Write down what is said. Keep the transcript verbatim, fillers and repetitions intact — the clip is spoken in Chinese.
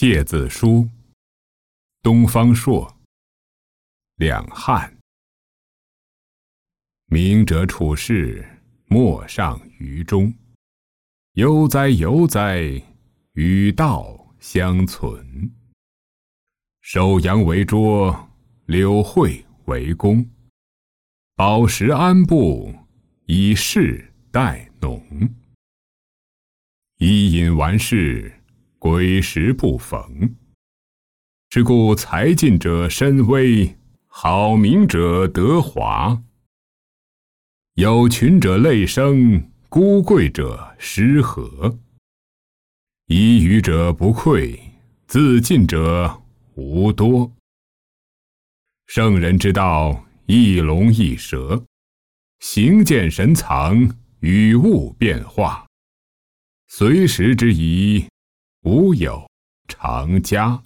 帖子书，东方朔。两汉。明者处世，莫上于中。悠哉悠哉，与道相存。收阳为桌，柳蕙为弓。饱食安步，以示待农。伊尹完事，归时不逢。是故才尽者身微，好名者得华。有群者泪生，孤贵者失和。依愚者不愧，自尽者无多。圣人之道，一龙一蛇，形见神藏，与物变化。随时之宜，无有常佳。